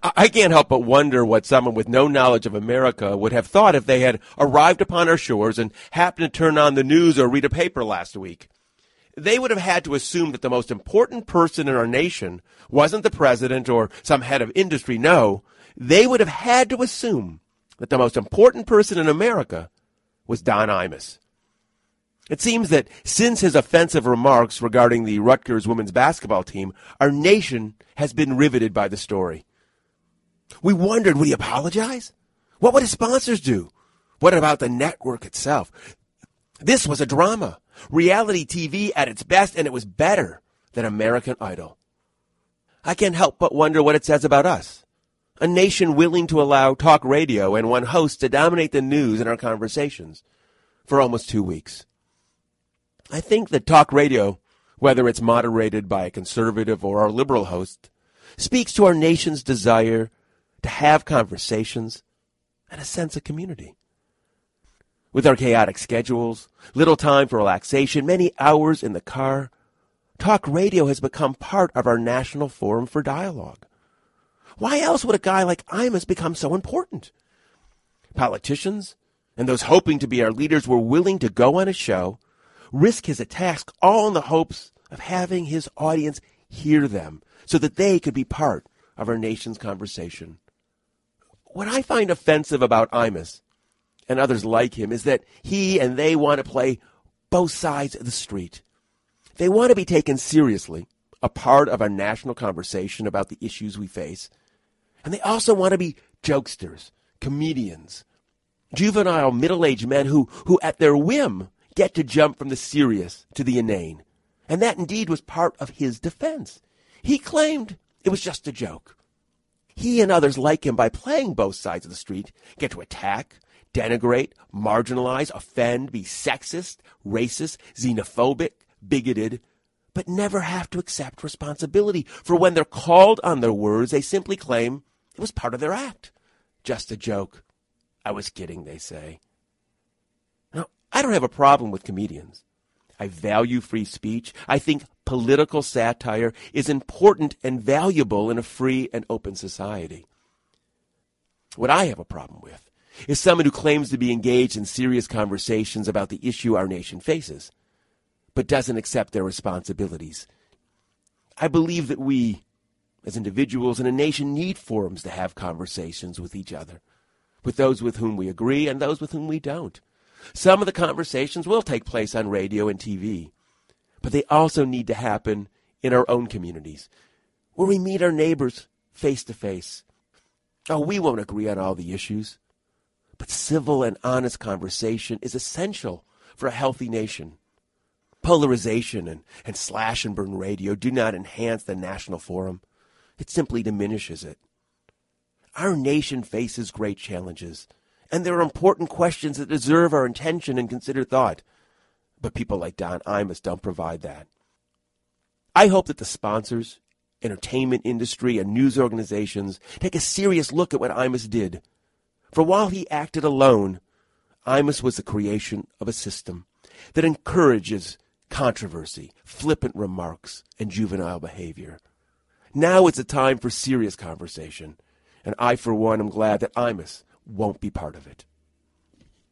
I can't help but wonder what someone with no knowledge of America would have thought if they had arrived upon our shores and happened to turn on the news or read a paper last week. They would have had to assume that the most important person in our nation wasn't the president or some head of industry. No, they would have had to assume that the most important person in America was Don Imus. It seems that since his offensive remarks regarding the Rutgers women's basketball team, our nation has been riveted by the story. We wondered, would he apologize? What would his sponsors do? What about the network itself? This was a drama, reality TV at its best, and it was better than American Idol. I can't help but wonder what it says about us, a nation willing to allow talk radio and one host to dominate the news in our conversations for almost 2 weeks. I think that talk radio, whether it's moderated by a conservative or a liberal host, speaks to our nation's desire to have conversations and a sense of community. With our chaotic schedules, little time for relaxation, many hours in the car, talk radio has become part of our national forum for dialogue. Why else would a guy like Imus become so important? Politicians and those hoping to be our leaders were willing to go on a show, risk his attacks, all in the hopes of having his audience hear them so that they could be part of our nation's conversation. What I find offensive about Imus and others like him is that he and they want to play both sides of the street. They want to be taken seriously, a part of a national conversation about the issues we face. And they also want to be jokesters, comedians, juvenile middle-aged men who at their whim get to jump from the serious to the inane. And that indeed was part of his defense. He claimed it was just a joke. He and others like him, by playing both sides of the street, get to attack, denigrate, marginalize, offend, be sexist, racist, xenophobic, bigoted, but never have to accept responsibility for when they're called on their words. They simply claim it was part of their act. Just a joke. I was kidding, they say. Now, I don't have a problem with comedians. I value free speech. I think political satire is important and valuable in a free and open society. What I have a problem with is someone who claims to be engaged in serious conversations about the issue our nation faces, but doesn't accept their responsibilities. I believe that we, as individuals and a nation, need forums to have conversations with each other, with those with whom we agree and those with whom we don't. Some of the conversations will take place on radio and TV, but they also need to happen in our own communities, where we meet our neighbors face to face. Oh, we won't agree on all the issues, but civil and honest conversation is essential for a healthy nation. Polarization and slash and burn radio do not enhance the national forum. It simply diminishes it. Our nation faces great challenges, and there are important questions that deserve our attention and considered thought. But people like Don Imus don't provide that. I hope that the sponsors, entertainment industry, and news organizations take a serious look at what Imus did. For while he acted alone, Imus was the creation of a system that encourages controversy, flippant remarks, and juvenile behavior. Now it's a time for serious conversation, and I, for one, am glad that Imus won't be part of it.